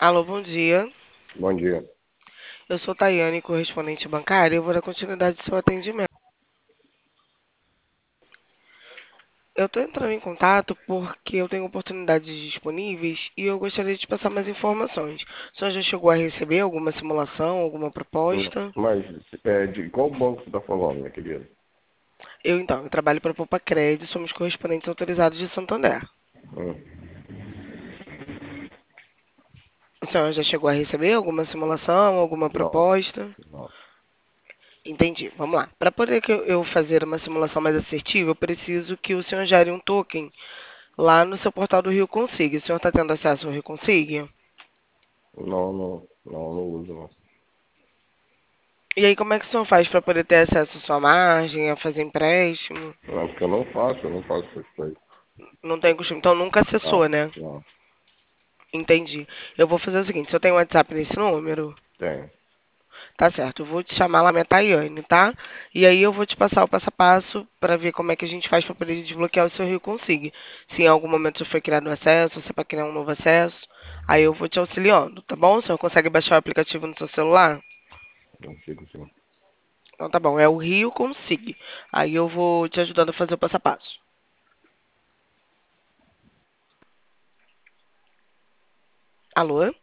Alô, bom dia. Bom dia. Eu sou Tayane, correspondente bancária, e eu vou dar continuidade ao seu atendimento. Eu estou entrando em contato porque eu tenho oportunidades disponíveis e eu gostaria de te passar mais informações. O senhor já chegou a receber alguma simulação, alguma proposta? Mas de qual banco você está falando, minha querida? Eu trabalho para a Poupa Crédito, somos correspondentes autorizados de Santander. Hum, O senhor já chegou a receber alguma simulação, alguma não, proposta? não, Entendi. Vamos lá. Para poder que eu fazer uma simulação mais assertiva, eu preciso que o senhor gere um token lá no seu portal do Rio Consiga. O senhor está tendo acesso ao Rio Consiga? não uso, não. E aí, como é que o senhor faz para poder ter acesso à sua margem, a fazer empréstimo? Não, porque eu não faço essas coisas. Não tem costume, então nunca Não, acessou, né? não, Entendi. Eu vou fazer o seguinte, se eu tenho WhatsApp nesse número, tem. tá certo, eu vou te chamar lá minha Tayane, tá? E aí eu vou te passar o passo a passo para ver como é que a gente faz para poder desbloquear o seu Rio Consiga. Se em algum momento já foi criado um acesso, se é para criar um novo acesso, aí eu vou te auxiliando, tá bom? O senhor consegue baixar o aplicativo no seu celular? Não fico assim. Então tá bom, é o Rio Consiga. Aí eu vou te ajudando a fazer o passo a passo. Alô?